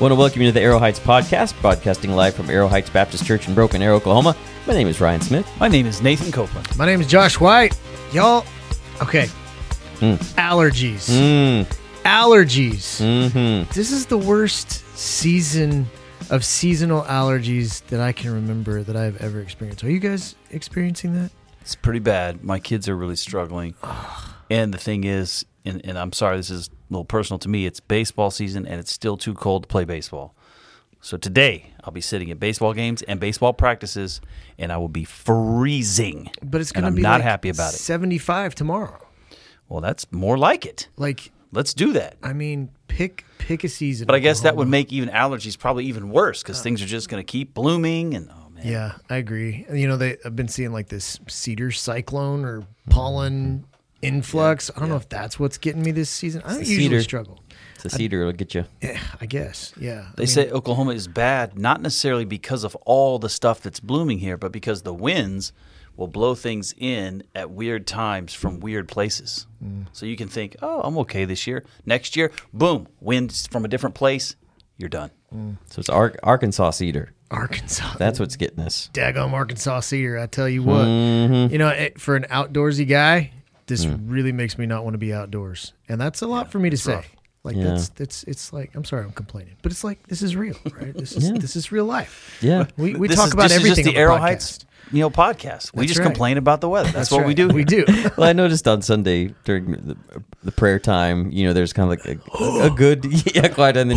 Want to welcome you to the Arrow Heights Podcast, broadcasting live from Arrow Heights Baptist Church in Broken Arrow, Oklahoma. My name is Ryan Smith. My name is Nathan Copeland. My name is Josh White. Y'all, okay. Allergies. Allergies. Mm-hmm. This is the worst season of seasonal allergies that I can remember that I've ever experienced. Are you guys experiencing that? It's pretty bad. My kids are really struggling. And the thing is, and I'm sorry, this is a little personal to me, it's baseball season and it's still too cold to play baseball. So today, I'll be sitting at baseball games and baseball practices, and I will be freezing. But it's going to I'm be not like happy about it. 75 tomorrow. Well, that's more like it. Like, Let's do that. I mean, pick a season. But I guess that would Oklahoma. make even allergies probably even worse because things are just going to keep blooming. And oh man, Yeah, I agree. You know, I've been seeing like this cedar cyclone or pollen influx. I don't know if that's what's getting me this season. I don't usually cedar. struggle. It's a cedar. It'll get you. Yeah, I guess. Yeah. They say Oklahoma is bad, not necessarily because of all the stuff that's blooming here, but because the winds will blow things in at weird times from weird places. So you can think, oh, I'm okay this year. Next year, boom, winds from a different place, you're done. So it's Arkansas cedar. Arkansas. That's what's getting us. Daggum Arkansas cedar. I tell you what. Mm-hmm. You know, for an outdoorsy guy, this really makes me not want to be outdoors, and that's a lot for me to say. rough. Like Yeah. it's like, I'm sorry I'm complaining, but it's like this is real, right? This is real life. Yeah. We This talk is- about this is everything just the on Arrow podcast. Heights podcast. We That's just right. complain about the weather. That's what we right. do. We do. Well, I noticed on Sunday during the prayer time, you know, there's kind of like a good, quiet, and then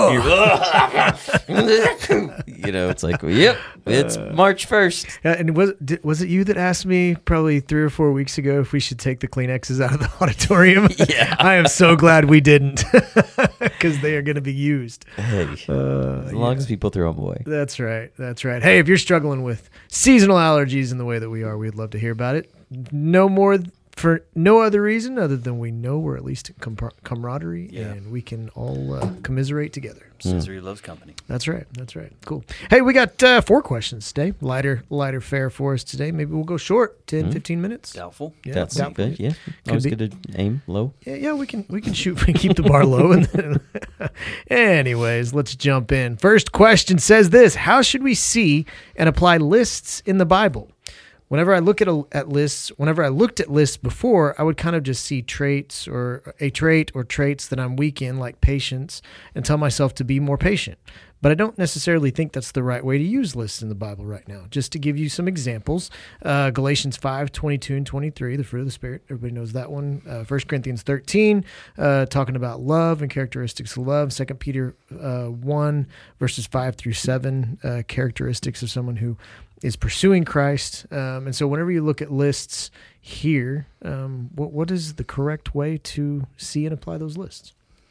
you know, it's like, yep, it's March 1st. Yeah, and was it you that asked me probably 3 or 4 weeks ago if we should take the Kleenexes out of the auditorium? Yeah. I am so glad we didn't, because they are going to be used. Hey, as long as people throw them away. That's right. That's right. Hey, if you're struggling with seasonal allergies in the way that we are, we'd love to hear about it. No more for no other reason other than we know we're at least in camaraderie and we can all commiserate together. So Misery loves company. that's right. That's right. Cool. Hey, we got 4 questions today. Lighter fare for us today. Maybe we'll go short, 10, 15 minutes. Doubtful. Yeah, That's doubtful. good. Yeah. Always be. good to aim low. Yeah, we can shoot. We keep the bar low. And then anyways, let's jump in. First question says this: how should we see and apply lists in the Bible? Whenever I look at lists, whenever I looked at lists before, I would kind of just see traits or a trait or traits that I'm weak in, like patience, and tell myself to be more patient. But I don't necessarily think that's the right way to use lists in the Bible right now. Just to give you some examples, Galatians 5:22 and 23, the fruit of the Spirit. Everybody knows that one. 1 Corinthians 13, talking about love and characteristics of love. 2 Peter 1, verses 5 through 7, characteristics of someone who is pursuing Christ. And so whenever you look at lists here, what is the correct way to see and apply those lists?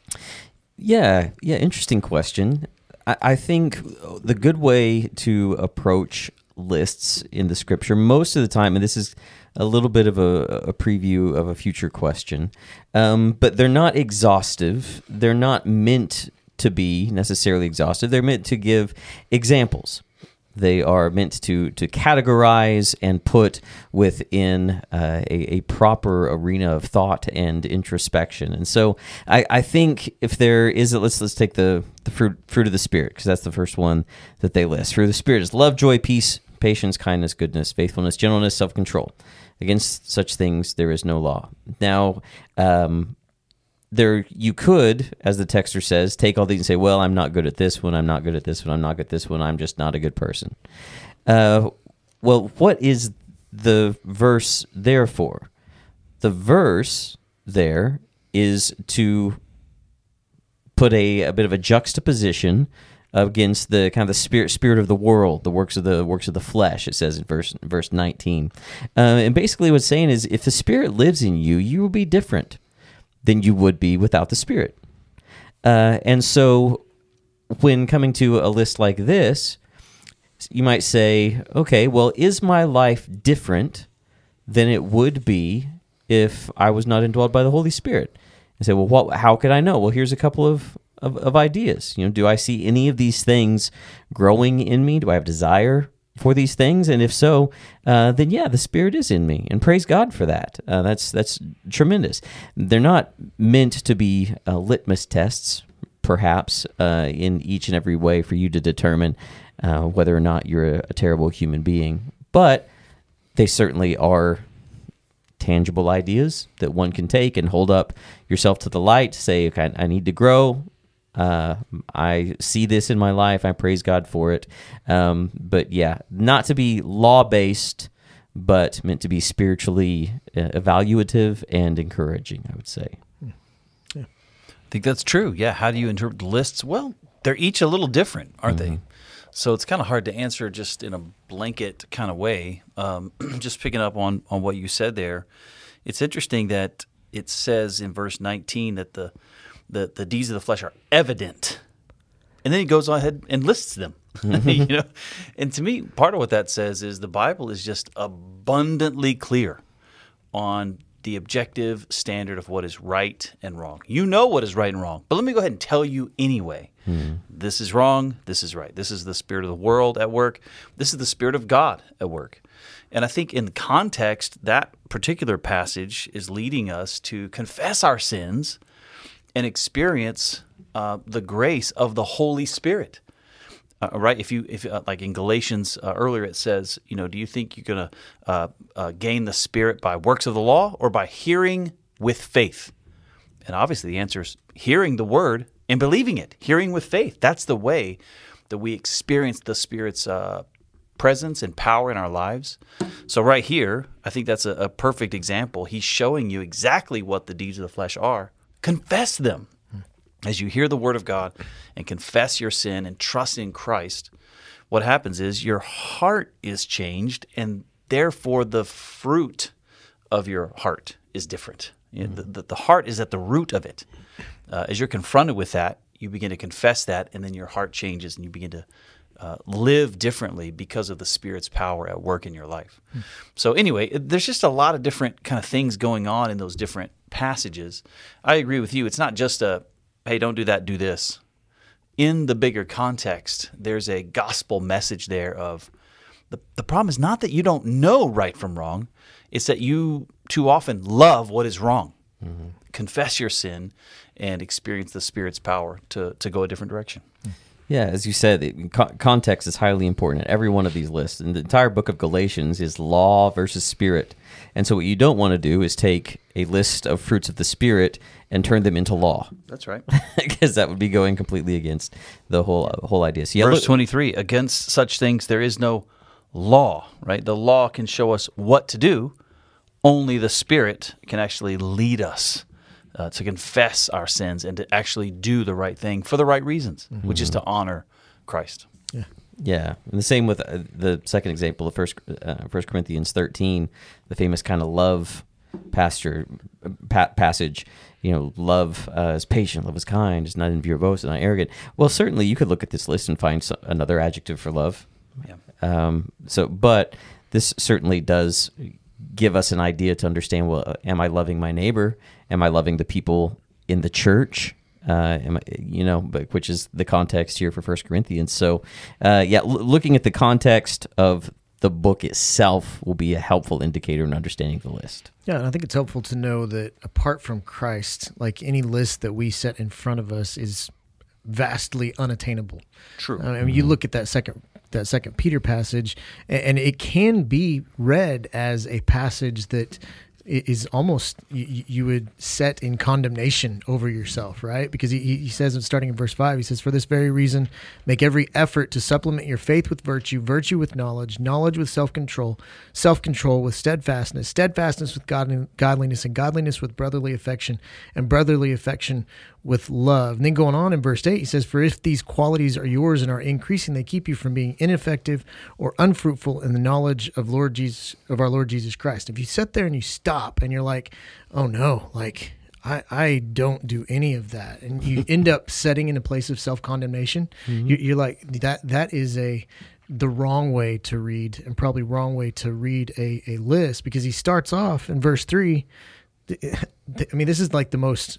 Yeah, interesting question. I think the good way to approach lists in the Scripture most of the time, and this is a little bit of a preview of a future question, but they're not exhaustive. They're not meant to be necessarily exhaustive. They're meant to give examples. They are meant to categorize and put within a proper arena of thought and introspection. And so I think if there is let's take the fruit of the Spirit, because that's the first one that they list. Fruit of the Spirit is love, joy, peace, patience, kindness, goodness, faithfulness, gentleness, self-control. Against such things there is no law. Now, you could, as the texter says, take all these and say, well, I'm not good at this one, I'm not good at this one, I'm not good at this one, I'm just not a good person. Well, what is the verse there for? The verse there is to put a bit of a juxtaposition against the kind of the spirit of the world, the works of the flesh. It says in verse 19, and basically what's saying is, if the Spirit lives in you, you will be different than you would be without the Spirit. And so when coming to a list like this, you might say, okay, well, is my life different than it would be if I was not indwelled by the Holy Spirit? And say, well, how could I know? Well, here's a couple of ideas. You know, do I see any of these things growing in me? Do I have desire for these things? And if so, then yeah, the Spirit is in me, and praise God for that. That's tremendous. They're not meant to be litmus tests perhaps, in each and every way for you to determine whether or not you're a terrible human being. But they certainly are tangible ideas that one can take and hold up yourself to the light, say, okay, I need to grow. I see this in my life. I praise God for it. But yeah, not to be law-based, but meant to be spiritually evaluative and encouraging, I would say. I think that's true. Yeah. How do you interpret the lists? Well, they're each a little different, aren't they? So it's kind of hard to answer just in a blanket kind of way. Just picking up on what you said there, it's interesting that it says in verse 19 that the deeds of the flesh are evident, and then he goes ahead and lists them. You know, and to me, part of what that says is the Bible is just abundantly clear on the objective standard of what is right and wrong. You know what is right and wrong, but let me go ahead and tell you anyway. This is wrong, this is right. This is the spirit of the world at work. This is the spirit of God at work. And I think in context, that particular passage is leading us to confess our sins and experience the grace of the Holy Spirit. Right? If like in Galatians earlier, it says, you know, do you think you're going to gain the Spirit by works of the law or by hearing with faith? And obviously the answer is hearing the word and believing it, hearing with faith. That's the way that we experience the Spirit's presence and power in our lives. So right here, I think that's a perfect example. He's showing you exactly what the deeds of the flesh are. Confess them. As you hear the word of God and confess your sin and trust in Christ, what happens is your heart is changed, and therefore the fruit of your heart is different. You know, the heart is at the root of it. As you're confronted with that, you begin to confess that, and then your heart changes, and you begin to live differently because of the Spirit's power at work in your life. So anyway, there's just a lot of different kind of things going on in those different passages. I agree with you. It's not just hey, don't do that, do this. In the bigger context, there's a gospel message there of the problem is not that you don't know right from wrong, it's that you too often love what is wrong. Confess your sin and experience the Spirit's power to go a different direction. Yeah, as you said, context is highly important in every one of these lists. And the entire book of Galatians is law versus spirit. And so what you don't want to do is take a list of fruits of the Spirit and turn them into law. That's right. Because that would be going completely against the whole idea. So Verse 23, against such things there is no law, right? The law can show us what to do. Only the Spirit can actually lead us to confess our sins and to actually do the right thing for the right reasons, which is to honor Christ. Yeah, and the same with the second example of 1 Corinthians 13, the famous kind of love passage. You know, love is patient, love is kind, is not envious, not arrogant. Well, certainly you could look at this list and find another adjective for love. Yeah. But this certainly does give us an idea to understand, well, am I loving my neighbor? Am I loving the people in the church? Which is the context here for 1 Corinthians. So, looking at the context of the book itself will be a helpful indicator in understanding the list. Yeah, and I think it's helpful to know that apart from Christ, like any list that we set in front of us is vastly unattainable. True. I mean, you look at that second Peter passage, and it can be read as a passage that is almost you would set in condemnation over yourself, right? Because he says, starting in verse 5, he says, "For this very reason, make every effort to supplement your faith with virtue, virtue with knowledge, knowledge with self-control, self-control with steadfastness, steadfastness with godliness, and godliness with brotherly affection, and brotherly affection with love." And then going on in verse 8, he says, "For if these qualities are yours and are increasing, they keep you from being ineffective or unfruitful in the knowledge of our Lord Jesus Christ." If you sit there and you stop and you're like, "Oh no, like I don't do any of that," and you end up setting in a place of self-condemnation, you're like, that is the wrong way to read, and probably wrong way to read a list, because he starts off in verse 3. I mean, this is like the most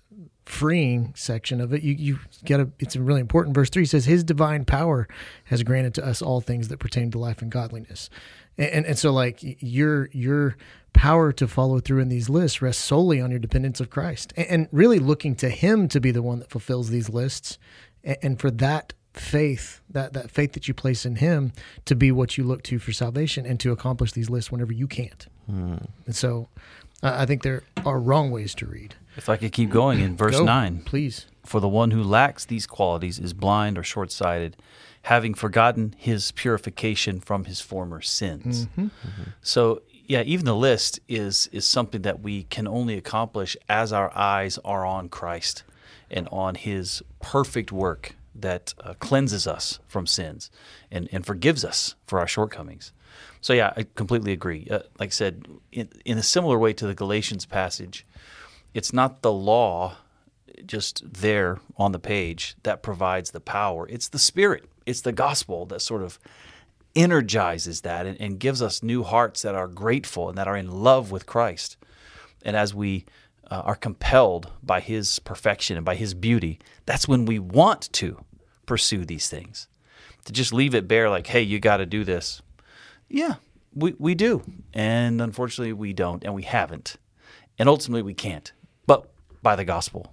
freeing section of it. You get it's a really important. Verse 3 says, "His divine power has granted to us all things that pertain to life and godliness." And so like your power to follow through in these lists rests solely on your dependence of Christ, and really looking to him to be the one that fulfills these lists, and for that faith, that faith that you place in him to be what you look to for salvation and to accomplish these lists whenever you can't. And so I think there are wrong ways to read. If I could keep going in verse 9. Please. For the one who lacks these qualities is blind or short-sighted, having forgotten his purification from his former sins. So, yeah, even the list is something that we can only accomplish as our eyes are on Christ and on his perfect work that cleanses us from sins and forgives us for our shortcomings. So, yeah, I completely agree. Like I said, in a similar way to the Galatians passage, it's not the law just there on the page that provides the power. It's the Spirit. It's the gospel that sort of energizes that and gives us new hearts that are grateful and that are in love with Christ. And as we are compelled by his perfection and by his beauty, that's when we want to pursue these things. To just leave it bare like, hey, you got to do this. Yeah, we do. And unfortunately, we don't, and we haven't. And ultimately, we can't. But by the gospel,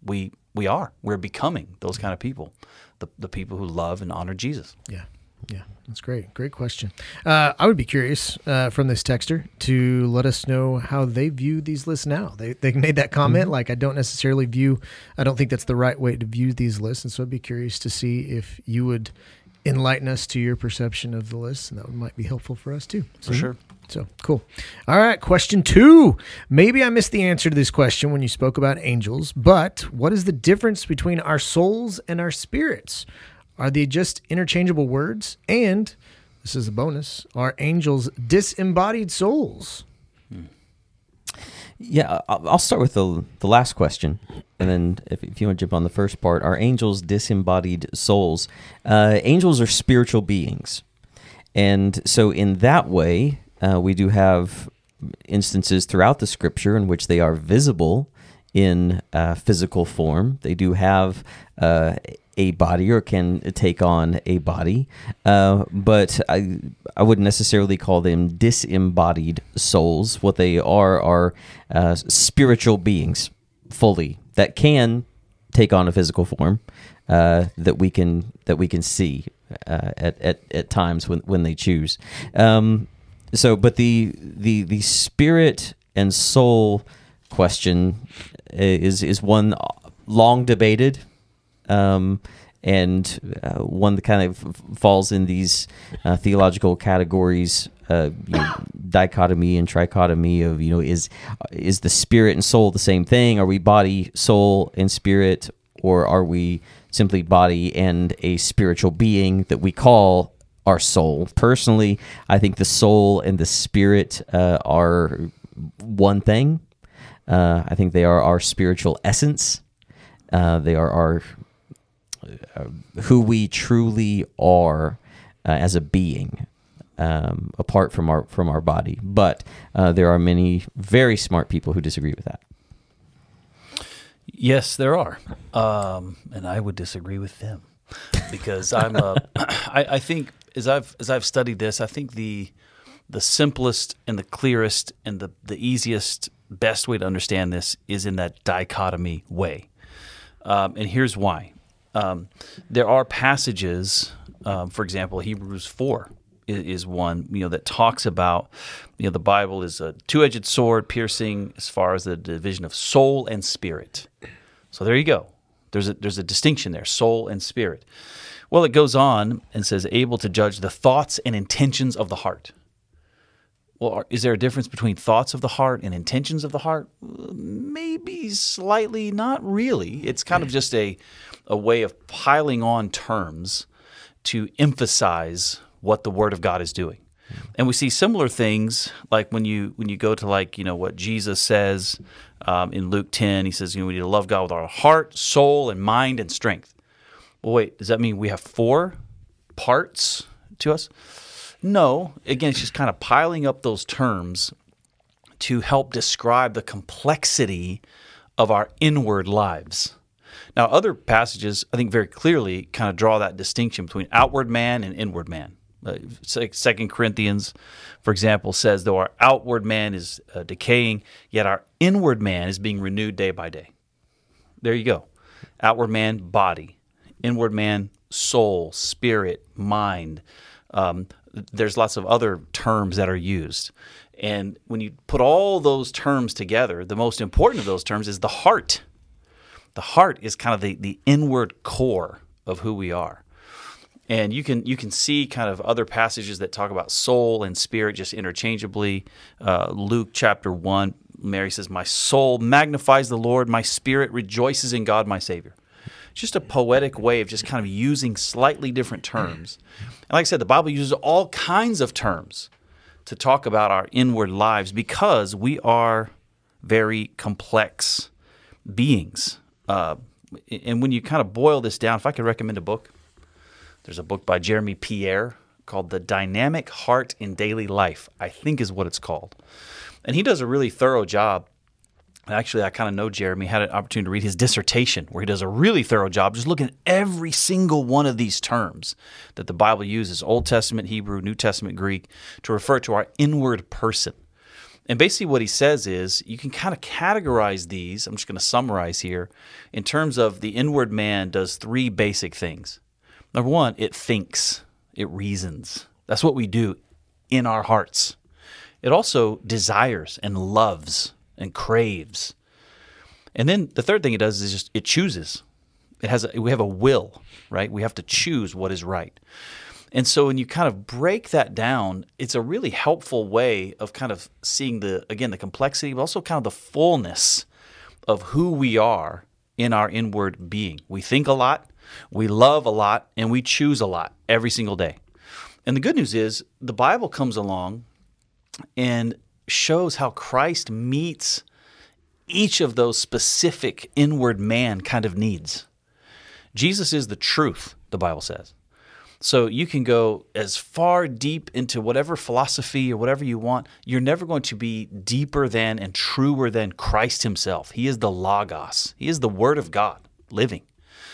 we're becoming those kind of people, the people who love and honor Jesus. Yeah, that's great. Great question. I would be curious from this texter to let us know how they view these lists now. They made that comment, like, I don't think that's the right way to view these lists. And so I'd be curious to see if you would enlighten us to your perception of the lists, and that might be helpful for us too. For sure. So cool. All right. Question 2. Maybe I missed the answer to this question when you spoke about angels, but what is the difference between our souls and our spirits? Are they just interchangeable words? And this is a bonus. Are angels disembodied souls? Yeah, I'll start with the last question, and then if you want to jump on the first part, are angels disembodied souls? Angels are spiritual beings, and so in that way, we do have instances throughout the Scripture in which they are visible in physical form. They do have a body or can take on a body, but I wouldn't necessarily call them disembodied souls. What they are spiritual beings fully that can take on a physical form that we can see at times when they choose. But the spirit and soul question is one long debated. And one that kind of falls in these theological categories, dichotomy and trichotomy of, is the spirit and soul the same thing? Are we body, soul, and spirit, or are we simply body and a spiritual being that we call our soul? Personally, I think the soul and the spirit are one thing. I think they are our spiritual essence. They are our who we truly are as a being, apart from our body. But there are many very smart people who disagree with that. Yes, there are, and I would disagree with them because I think as I've studied this, I think the simplest and the clearest and the easiest, best way to understand this is in that dichotomy way, and here's why. There are passages, for example, Hebrews 4 is one, that talks about, the Bible is a two-edged sword piercing as far as the division of soul and spirit. So there you go. There's a distinction there, soul and spirit. Well, it goes on and says, able to judge the thoughts and intentions of the heart. Well, is there a difference between thoughts of the heart and intentions of the heart? Maybe slightly, not really. It's kind of just a way of piling on terms to emphasize what the Word of God is doing. And we see similar things like when you go to what Jesus says in Luke 10, he says, we need to love God with our heart, soul, and mind and strength. Well, wait, does that mean we have 4 parts to us? No. Again, it's just kind of piling up those terms to help describe the complexity of our inward lives. Now, other passages, I think very clearly kind of draw that distinction between outward man and inward man. 2 Corinthians, for example, says, though our outward man is decaying, yet our inward man is being renewed day by day. There you go. Outward man, body. Inward man, soul, spirit, mind. There's lots of other terms that are used. And when you put all those terms together, the most important of those terms is the heart. The heart is kind of the inward core of who we are. And you can see kind of other passages that talk about soul and spirit just interchangeably. Luke chapter 1, Mary says, my soul magnifies the Lord, my spirit rejoices in God my Savior. It's just a poetic way of just kind of using slightly different terms. And like I said, the Bible uses all kinds of terms to talk about our inward lives because we are very complex beings. And when you kind of boil this down, if I could recommend a book, there's a book by Jeremy Pierre called The Dynamic Heart in Daily Life, I think is what it's called. And he does a really thorough job. Actually, I kind of know Jeremy, had an opportunity to read his dissertation where he does a really thorough job just looking at every single one of these terms that the Bible uses, Old Testament Hebrew, New Testament Greek, to refer to our inward person. And basically what he says is you can kind of categorize these, I'm just going to summarize here, in terms of the inward man does three basic things. Number one, it thinks, it reasons. That's what we do in our hearts. It also desires and loves and craves. And then the third thing it does is just it chooses. We have a will, right? We have to choose what is right. And so when you kind of break that down, it's a really helpful way of kind of seeing the complexity, but also kind of the fullness of who we are in our inward being. We think a lot, we love a lot, and we choose a lot every single day. And the good news is the Bible comes along and shows how Christ meets each of those specific inward man kind of needs. Jesus is the truth, the Bible says. So you can go as far deep into whatever philosophy or whatever you want. You're never going to be deeper than and truer than Christ himself. He is the Logos. He is the Word of God living.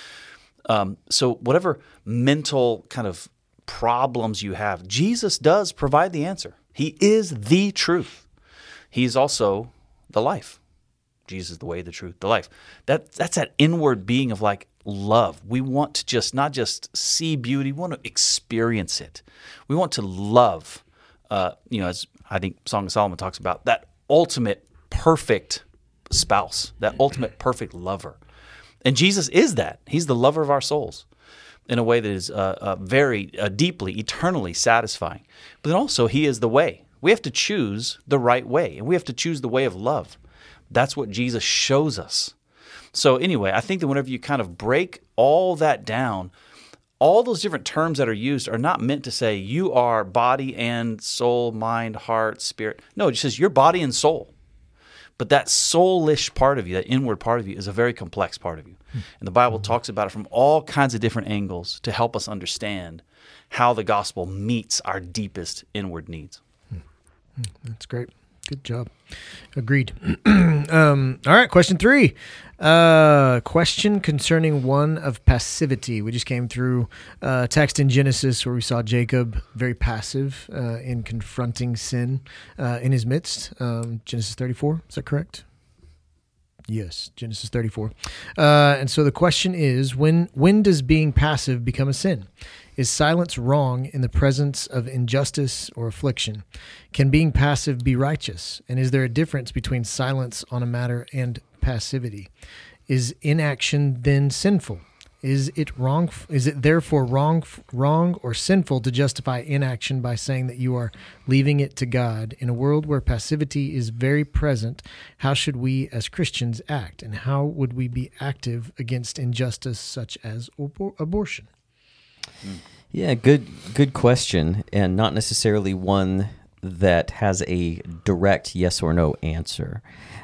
So whatever mental kind of problems you have, Jesus does provide the answer. He is the truth. He is also the life. Jesus is the way, the truth, the life. That's that inward being of like love. We want to just not just see beauty, we want to experience it. We want to love, as I think Song of Solomon talks about, that ultimate perfect spouse, that ultimate perfect lover. And Jesus is that. He's the lover of our souls in a way that is very deeply, eternally satisfying. But then also, he is the way. We have to choose the right way, and we have to choose the way of love. That's what Jesus shows us. So anyway, I think that whenever you kind of break all that down, all those different terms that are used are not meant to say you are body and soul, mind, heart, spirit. No, it just says you're body and soul. But that soulish part of you, that inward part of you, is a very complex part of you. And the Bible talks about it from all kinds of different angles to help us understand how the gospel meets our deepest inward needs. That's great. Good job. Agreed. All right, question 3. Question concerning one of passivity. We just came through text in Genesis where we saw Jacob very passive in confronting sin in his midst. Genesis 34, is that correct? Yes, Genesis 34. And so the question is, when does being passive become a sin? Is silence wrong in the presence of injustice or affliction? Can being passive be righteous? And is there a difference between silence on a matter and passivity? Is inaction then sinful? Is it wrong? Is it therefore wrong or sinful to justify inaction by saying that you are leaving it to God? In a world where passivity is very present, how should we as Christians act? And how would we be active against injustice such as abortion? Yeah, good question, and not necessarily one that has a direct yes or no answer.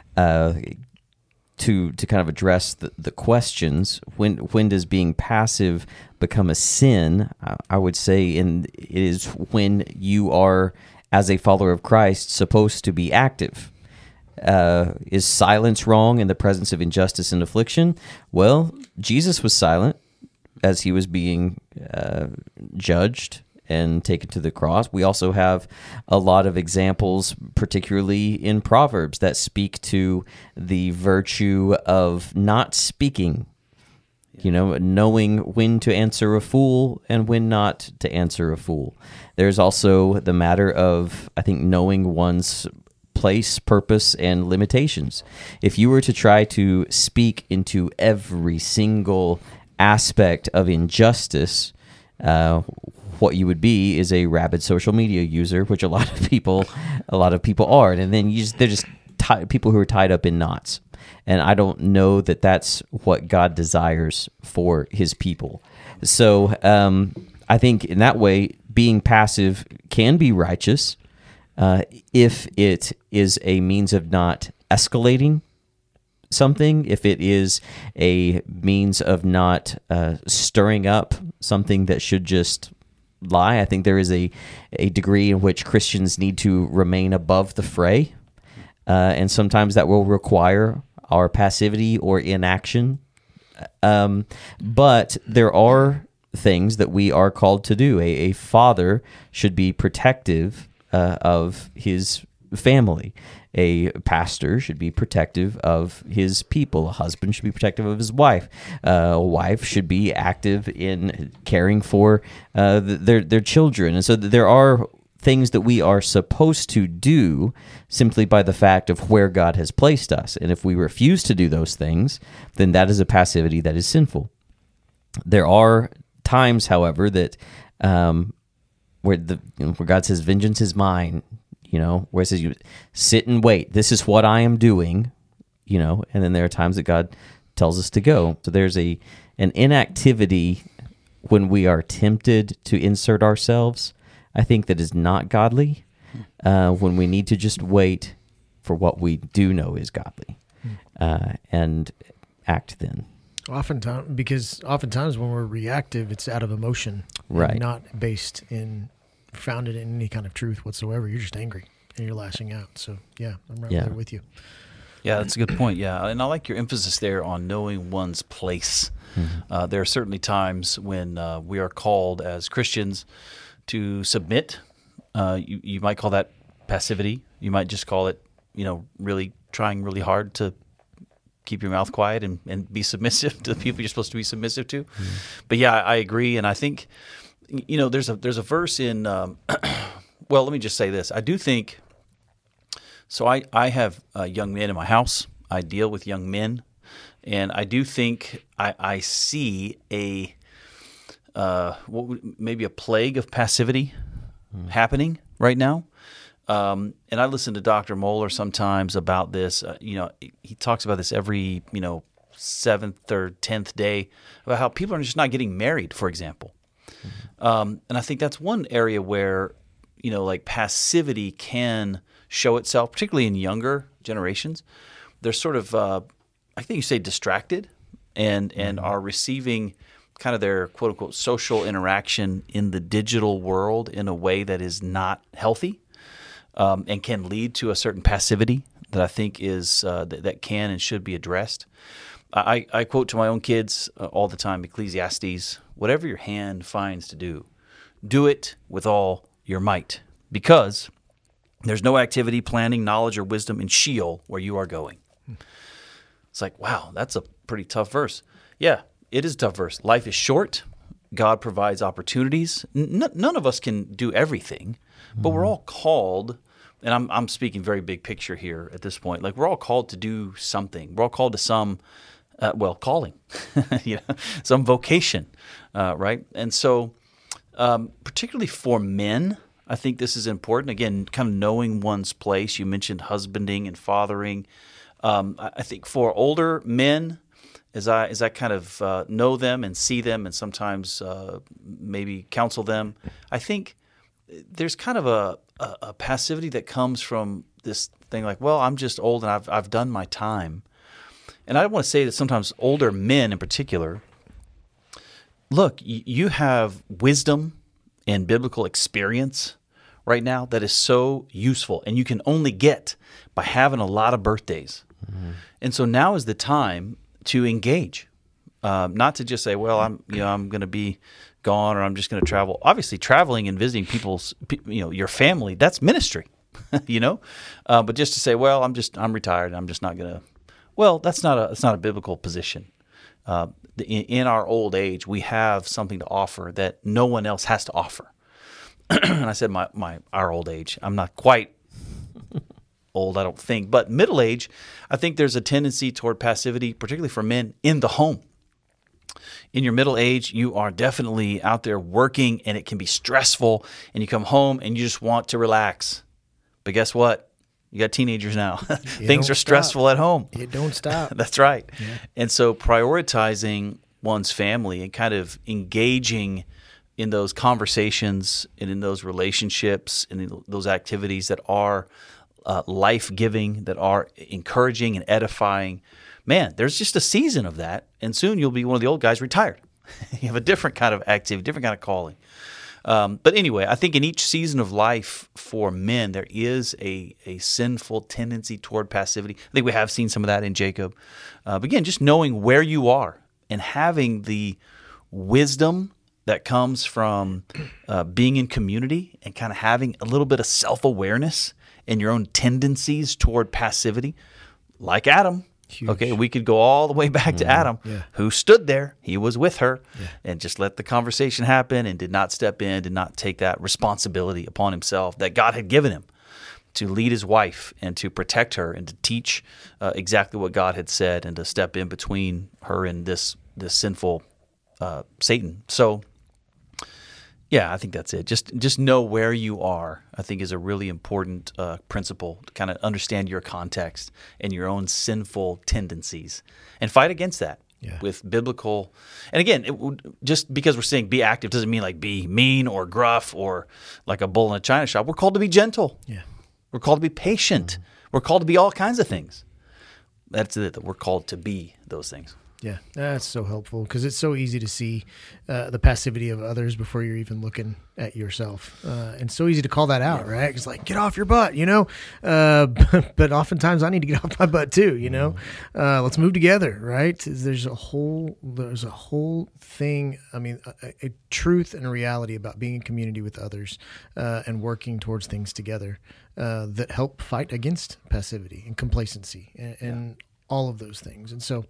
To kind of address the questions, when does being passive become a sin? I would say it is when you are, as a follower of Christ, supposed to be active. Is silence wrong in the presence of injustice and affliction? Well, Jesus was silent as he was being judged and taken to the cross. We also have a lot of examples, particularly in Proverbs, that speak to the virtue of not speaking. Knowing when to answer a fool and when not to answer a fool. There's also the matter of, I think, knowing one's place, purpose, and limitations. If you were to try to speak into every single aspect of injustice, what you would be is a rabid social media user, which a lot of people are, and then they're just people who are tied up in knots. And I don't know that that's what God desires for his people. So I think in that way, being passive can be righteous if it is a means of not escalating something, if it is a means of not stirring up something that should just lie. I think there is a degree in which Christians need to remain above the fray, and sometimes that will require our passivity or inaction. But there are things that we are called to do. A father should be protective of his family. A pastor should be protective of his people. A husband should be protective of his wife. A wife should be active in caring for their children. And so there are things that we are supposed to do simply by the fact of where God has placed us. And if we refuse to do those things, then that is a passivity that is sinful. There are times, however, that where God says, vengeance is mine, where it says, you sit and wait. This is what I am doing, and then there are times that God tells us to go. So there's an inactivity when we are tempted to insert ourselves, I think, that is not godly, when we need to just wait for what we do know is godly, and act then. Oftentimes when we're reactive, it's out of emotion, right? Not founded in any kind of truth whatsoever. You're just angry and you're lashing out. So yeah, I'm right there with you. Yeah, that's a good point. Yeah, and I like your emphasis there on knowing one's place. Mm-hmm. There are certainly times when we are called as Christians to submit. You might call that passivity. You might just call it, really trying really hard to keep your mouth quiet and be submissive to the people you're supposed to be submissive to. Mm-hmm. But yeah, I agree, and I think there's a verse in. Well, let me just say this. I do think. So I have young men in my house. I deal with young men, and I do think I see maybe a plague of passivity happening right now. And I listen to Dr. Moeller sometimes about this. He talks about this every 7th or 10th day about how people are just not getting married, for example. Mm-hmm. And I think that's one area where like passivity can show itself, particularly in younger generations. They're sort of, I think you say, distracted and are receiving kind of their quote unquote social interaction in the digital world in a way that is not healthy, and can lead to a certain passivity that I think is that can and should be addressed. I quote to my own kids all the time, Ecclesiastes, whatever your hand finds to do, do it with all your might, because there's no activity, planning, knowledge, or wisdom in Sheol where you are going. It's like, wow, that's a pretty tough verse. Yeah, it is a tough verse. Life is short. God provides opportunities. None of us can do everything, but we're all called, and I'm speaking very big picture here at this point. Like, we're all called to do something. We're all called to some, calling, some vocation, right? And so, particularly for men, I think this is important. Again, kind of knowing one's place. You mentioned husbanding and fathering. I think for older men, as I kind of know them and see them and sometimes maybe counsel them, I think there's kind of a passivity that comes from this thing like, well, I'm just old and I've done my time. And I want to say that sometimes older men in particular, look, you have wisdom and biblical experience, right now that is so useful and you can only get by having a lot of birthdays. And so now is the time to engage, not to just say, well, I'm going to be gone or I'm just going to travel. Obviously, traveling and visiting your family, that's ministry, but just to say, well, I'm retired. I'm just not going to. Well, that's not a biblical position. In our old age, we have something to offer that no one else has to offer. And I said our old age. I'm not quite old, I don't think, but middle age, I think there's a tendency toward passivity, particularly for men in the home. In your middle age, you are definitely out there working, and it can be stressful, and you come home and you just want to relax. But guess what? You got teenagers now. Things are stressful at home. It don't stop. That's right. Yeah. And so prioritizing one's family and kind of engaging in those conversations and in those relationships and in those activities that are life-giving, that are encouraging and edifying. Man, there's just a season of that, and soon you'll be one of the old guys retired. You have a different kind of activity, different kind of calling. But anyway, I think in each season of life for men, there is a sinful tendency toward passivity. I think we have seen some of that in Jacob. But again, just knowing where you are and having the wisdom that comes from being in community and kind of having a little bit of self-awareness and your own tendencies toward passivity, like Adam. Huge. Okay, we could go all the way back to Adam, who stood there. He was with her and just let the conversation happen and did not step in, did not take that responsibility upon himself that God had given him to lead his wife and to protect her and to teach exactly what God had said and to step in between her and this sinful Satan. So, yeah, I think that's it. Just know where you are, I think, is a really important principle to kind of understand your context and your own sinful tendencies and fight against that with biblical. And again, just because we're saying be active doesn't mean like be mean or gruff or like a bull in a china shop. We're called to be gentle. Yeah. We're called to be patient. We're called to be all kinds of things. That's it. That we're called to be those things. Yeah, that's so helpful because it's so easy to see the passivity of others before you're even looking at yourself. And so easy to call that out, right? It's like, get off your butt, but oftentimes I need to get off my butt too, Let's move together, right? There's a whole thing, a truth and a reality about being in community with others and working towards things together that help fight against passivity and complacency and all of those things. And so,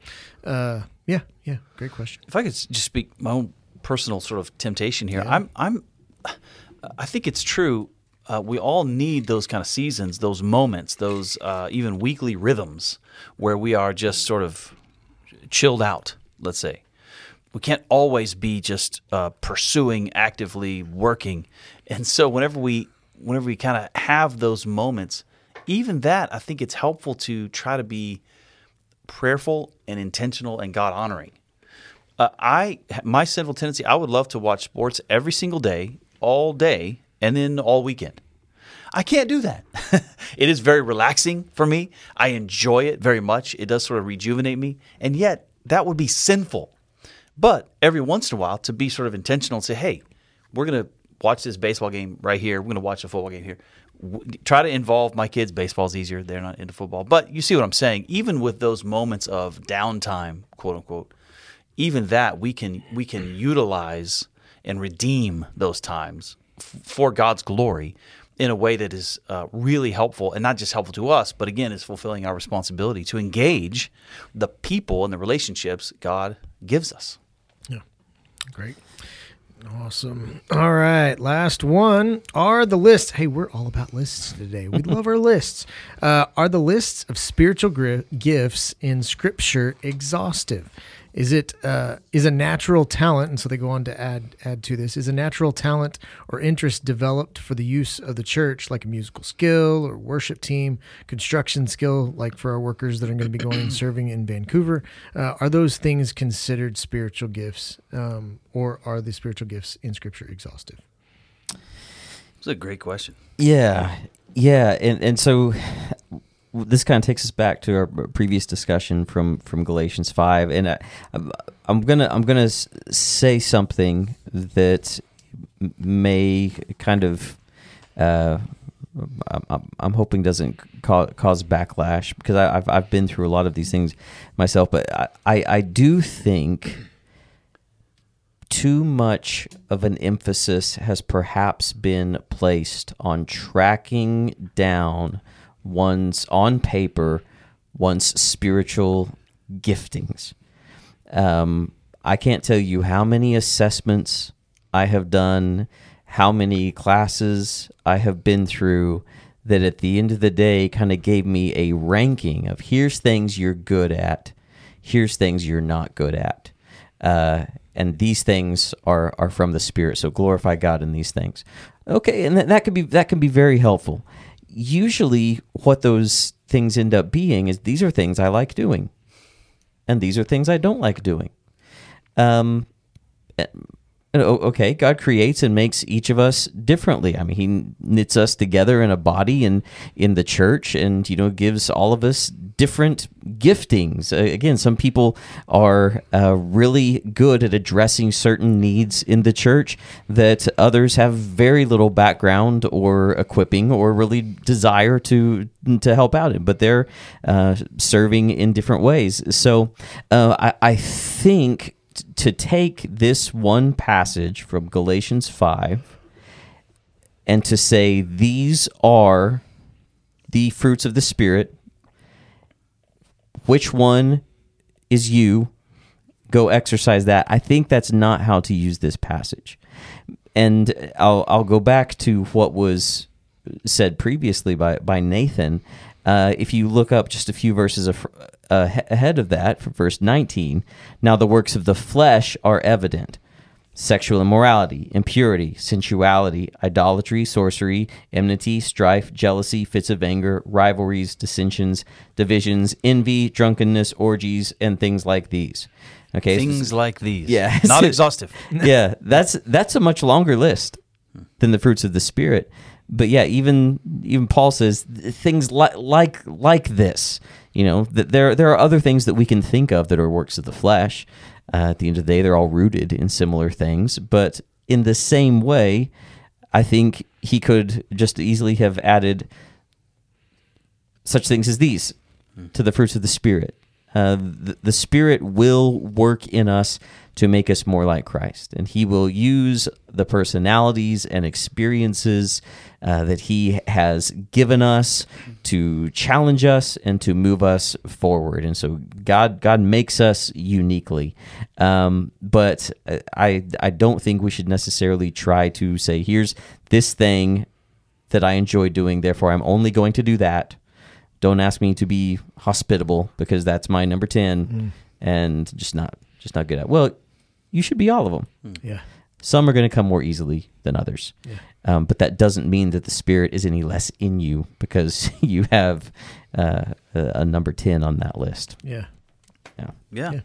great question. If I could just speak my own personal sort of temptation here, I think it's true. We all need those kind of seasons, those moments, those even weekly rhythms where we are just sort of chilled out, let's say. We can't always be just pursuing, actively working. And so whenever we kind of have those moments, even that, I think it's helpful to try to be prayerful and intentional and God honoring. My sinful tendency, I would love to watch sports every single day, all day, and then all weekend. I can't do that. It is very relaxing for me. I enjoy it very much. It does sort of rejuvenate me. And yet that would be sinful. But every once in a while to be sort of intentional and say, hey, we're going to watch this baseball game right here. We're going to watch a football game here. Try to involve my kids. Baseball's easier. They're not into football. But you see what I'm saying? Even with those moments of downtime, quote unquote, even that we can utilize and redeem those times for God's glory in a way that is really helpful, and not just helpful to us, but again, is fulfilling our responsibility to engage the people and the relationships God gives us. Yeah, great. Awesome. All right. Last one are the lists. Hey, we're all about lists today. We love our lists. Are the lists of spiritual gifts in Scripture exhaustive? Is a natural talent, and so they go on to add to this, is a natural talent or interest developed for the use of the church, like a musical skill or worship team, construction skill, like for our workers that are going to be going and serving in Vancouver? Are those things considered spiritual gifts, or are the spiritual gifts in Scripture exhaustive? It's a great question. Yeah, and so this kind of takes us back to our previous discussion from Galatians 5, and I'm gonna say something that may kind of I'm hoping doesn't cause backlash, because I've been through a lot of these things myself. But I do think too much of an emphasis has perhaps been placed on tracking down one's spiritual giftings. I can't tell you how many assessments I have done, how many classes I have been through, that at the end of the day kind of gave me a ranking of here's things you're good at, here's things you're not good at. And these things are from the Spirit, so glorify God in these things. Okay, and that can be very helpful. Usually what those things end up being is these are things I like doing, and these are things I don't like doing. Okay, God creates and makes each of us differently. I mean, He knits us together in a body and in the church, and gives all of us different giftings. Again, some people are really good at addressing certain needs in the church that others have very little background or equipping or really desire to help out in, but they're serving in different ways. So I think to take this one passage from Galatians 5 and to say these are the fruits of the Spirit, which one is you, go exercise that. I think that's not how to use this passage. And I'll go back to what was said previously by Nathan. If you look up just a few verses ahead of that, from verse 19, now the works of the flesh are evident: sexual immorality, impurity, sensuality, idolatry, sorcery, enmity, strife, jealousy, fits of anger, rivalries, dissensions, divisions, envy, drunkenness, orgies, and things like these. Okay, things like these. Yeah, not exhaustive. Yeah, that's a much longer list than the fruits of the Spirit. But yeah, even Paul says things like this. That there are other things that we can think of that are works of the flesh. At the end of the day, they're all rooted in similar things. But in the same way, I think he could just easily have added such things as these to the fruits of the Spirit. The Spirit will work in us to make us more like Christ, and He will use the personalities and experiences that He has given us to challenge us and to move us forward. And so God makes us uniquely, but I don't think we should necessarily try to say, here's this thing that I enjoy doing, therefore I'm only going to do that. Don't ask me to be hospitable, because that's my number 10, and just not good at. Well, you should be all of them. Yeah. Some are going to come more easily than others. Yeah. But that doesn't mean that the Spirit is any less in you because you have a number 10 on that list. Yeah. Yeah.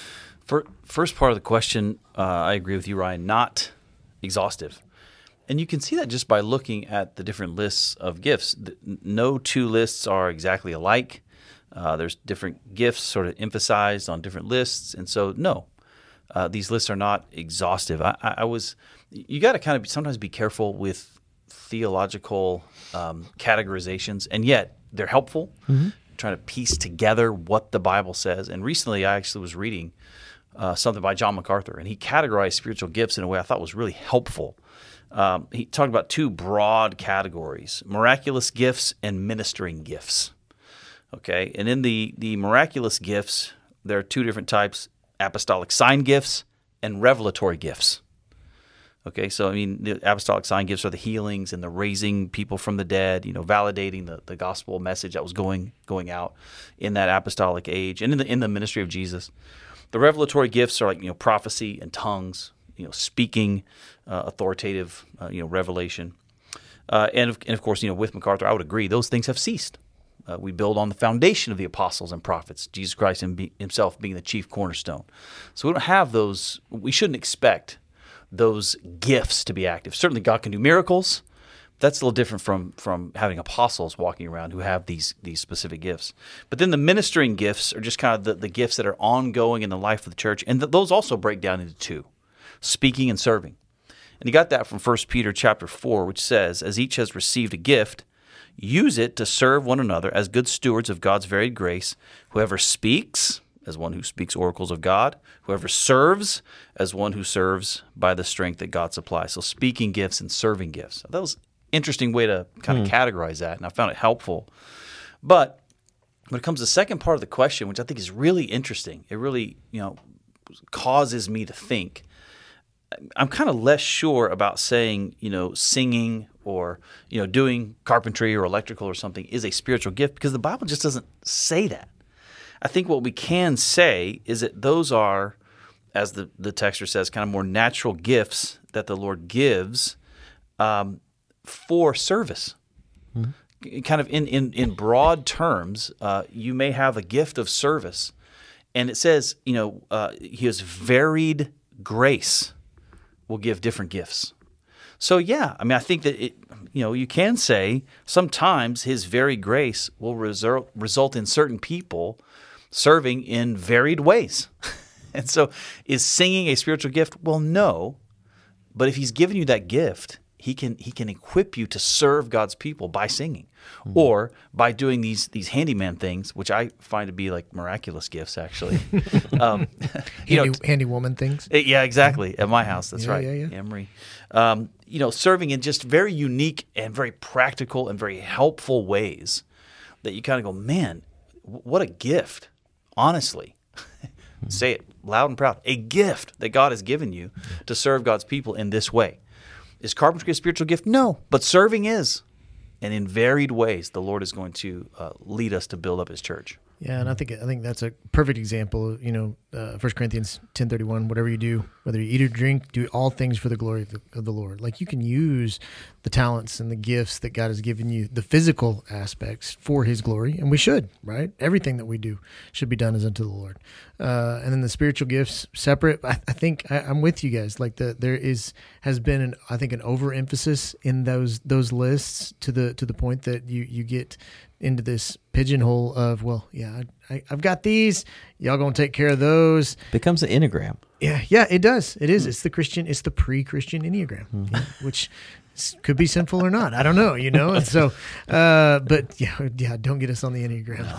First part of the question, I agree with you, Ryan, not exhaustive. And you can see that just by looking at the different lists of gifts. No two lists are exactly alike. There's different gifts sort of emphasized on different lists. And so, no, these lists are not exhaustive. You got to kind of sometimes be careful with theological categorizations, and yet they're helpful, trying to piece together what the Bible says. And recently I actually was reading something by John MacArthur, and he categorized spiritual gifts in a way I thought was really helpful. He talked about two broad categories: miraculous gifts and ministering gifts. Okay, and in the miraculous gifts, there are two different types: apostolic sign gifts and revelatory gifts. Okay, so the apostolic sign gifts are the healings and the raising people from the dead, validating the gospel message that was going out in that apostolic age and in the ministry of Jesus. The revelatory gifts are like prophecy and tongues, speaking, authoritative, revelation, and of course, with MacArthur, I would agree those things have ceased. We build on the foundation of the apostles and prophets, Jesus Christ Himself being the chief cornerstone. So we don't have those. We shouldn't expect those gifts to be active. Certainly, God can do miracles. That's a little different from having apostles walking around who have these specific gifts. But then the ministering gifts are just kind of the gifts that are ongoing in the life of the church, and those also break down into two: speaking and serving. And he got that from 1 Peter chapter 4, which says, as each has received a gift, use it to serve one another as good stewards of God's varied grace. Whoever speaks, as one who speaks oracles of God. Whoever serves, as one who serves by the strength that God supplies. So speaking gifts and serving gifts. That was an interesting way to kind of categorize that, and I found it helpful. But when it comes to the second part of the question, which I think is really interesting, it really, causes me to think. I'm kind of less sure about saying, singing or, doing carpentry or electrical or something is a spiritual gift, because the Bible just doesn't say that. I think what we can say is that those are, as the texter says, kind of more natural gifts that the Lord gives for service. Mm-hmm. Kind of in broad terms, you may have a gift of service, and it says, his varied grace will give different gifts. So yeah, I think that you can say sometimes his varied grace will result in certain people serving in varied ways. And so is singing a spiritual gift? Well, no. But if he's given you that gift, he can equip you to serve God's people by singing, or by doing these handyman things, which I find to be like miraculous gifts, actually. Handy woman things. Yeah, exactly. At my house, that's right. Yeah. Emery. Serving in just very unique and very practical and very helpful ways that you kind of go, man, what a gift, honestly. Say it loud and proud. A gift that God has given you to serve God's people in this way. Is carpentry a spiritual gift? No, but serving is. And in varied ways, the Lord is going to lead us to build up his church. Yeah, and I think that's a perfect example. 1 Corinthians 10:31. Whatever you do, whether you eat or drink, do all things for the glory of the Lord. Like, you can use the talents and the gifts that God has given you, the physical aspects, for His glory, and we should. Right, everything that we do should be done as unto the Lord. And then the spiritual gifts separate. I think I'm with you guys. Like there has been an overemphasis in those lists to the point that you get into this pigeonhole of, well, yeah, I've got these. Y'all gonna take care of those. Becomes an Enneagram. Yeah, it does. It is. It's the pre-Christian Enneagram, which could be sinful or not. I don't know. And so, but yeah, don't get us on the Enneagram.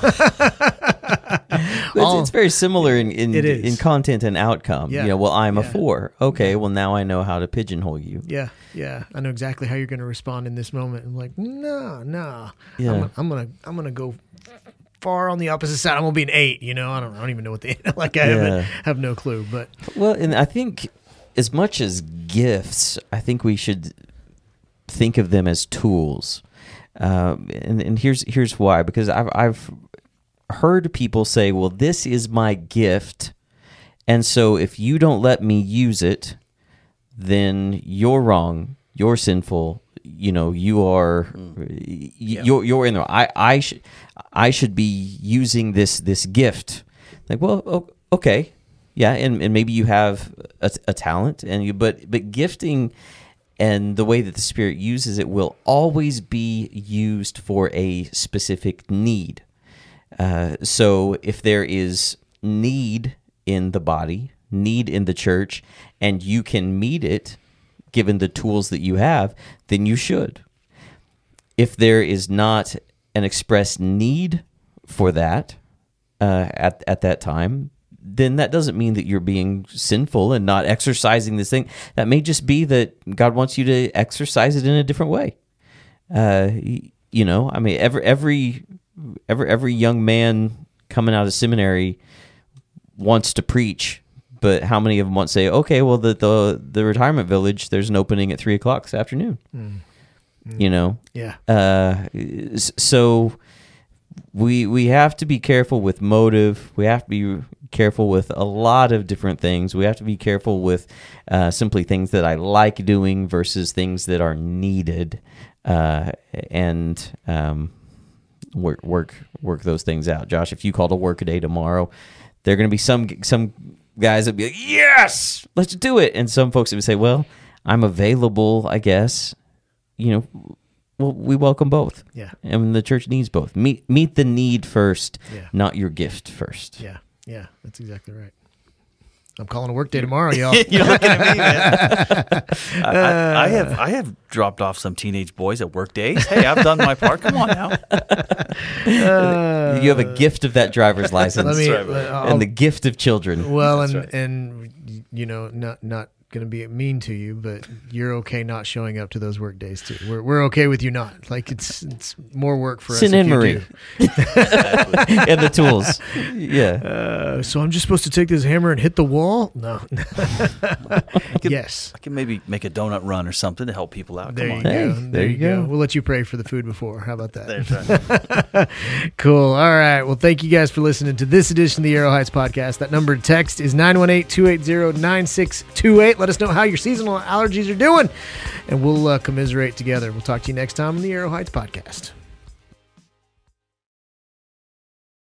It's very similar in content and outcome. Yeah. I'm a 4. Okay, well now I know how to pigeonhole you. Yeah. I know exactly how you're going to respond in this moment. I'm like, no. Yeah. I'm gonna go far on the opposite side. I'm gonna be an 8. I don't even know what I have no clue. But and I think as much as gifts, I think we should think of them as tools. And here's why. Because I've heard people say, well, this is my gift, and so if you don't let me use it, then you're wrong, you're sinful, you are you're in there. I should be using this gift. Like, well, okay, yeah, and maybe you have a talent, but gifting and the way that the Spirit uses it will always be used for a specific need. So if there is need in the body, need in the church, and you can meet it given the tools that you have, then you should. If there is not an express need for that at that time, then that doesn't mean that you're being sinful and not exercising this thing. That may just be that God wants you to exercise it in a different way. Every young man coming out of seminary wants to preach, but how many of them want to say, okay, well, the retirement village, there's an opening at 3:00 this afternoon. Yeah. So we have to be careful with motive. We have to be careful with a lot of different things. We have to be careful with simply things that I like doing versus things that are needed, and work those things out. Josh, if you called a work a day tomorrow, there are going to be some guys that be like, yes, let's do it, and some folks that would say, well, I'm available, I guess. Well, we welcome both. Yeah. And the church needs both. Meet the need first, not your gift first. Yeah, that's exactly right. I'm calling a work day tomorrow, y'all. You're looking at me, man. I have dropped off some teenage boys at work days. Hey, I've done my part. Come on now. You have a gift of that driver's license and the gift of children. Well, and you know, not going to be mean to you, but you're okay not showing up to those work days too. We're okay with you not. Like it's more work for us. Sin if and you Marie. do. And the tools. Yeah. So I'm just supposed to take this hammer and hit the wall? No. Yes. I can maybe make a donut run or something to help people out. There Come you on. go. Hey, There you go. We'll let you pray for the food before. How about that? There's right. Cool. All right. Well, thank you guys for listening to this edition of the Arrow Heights Podcast. That number to text is 918-280-9628. Let us know how your seasonal allergies are doing, and we'll commiserate together. We'll talk to you next time on the Arrow Heights Podcast.